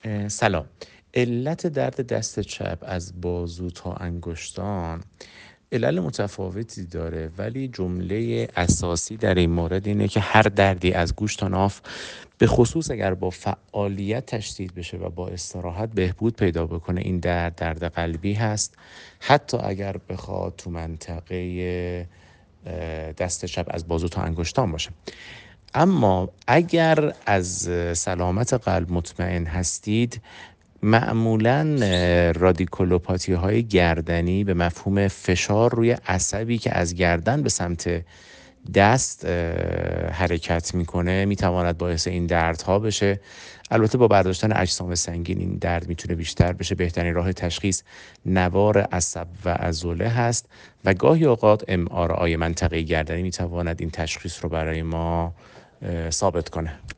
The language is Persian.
سلام. علت درد دست چپ از بازو تا انگشتان علل متفاوتی داره، ولی جمله اساسی در این مورد اینه که هر دردی از گوش تا ناف، به خصوص اگر با فعالیت تشدید بشه و با استراحت بهبود پیدا بکنه، این درد قلبی هست. حتی اگر بخواد تو منطقه دست چپ از بازو تا انگشتان باشه. اما اگر از سلامت قلب مطمئن هستید، معمولا رادیکولوپاتی های گردنی به مفهوم فشار روی عصبی که از گردن به سمت دست حرکت میکنه میتواند باعث این دردها بشه. البته با برداشتن اجسام سنگین این درد میتونه بیشتر بشه. بهترین راه تشخیص نوار عصب و عضله هست و گاهی اوقات MRI منطقه گردنی میتواند این تشخیص رو برای ما ثابت کنه.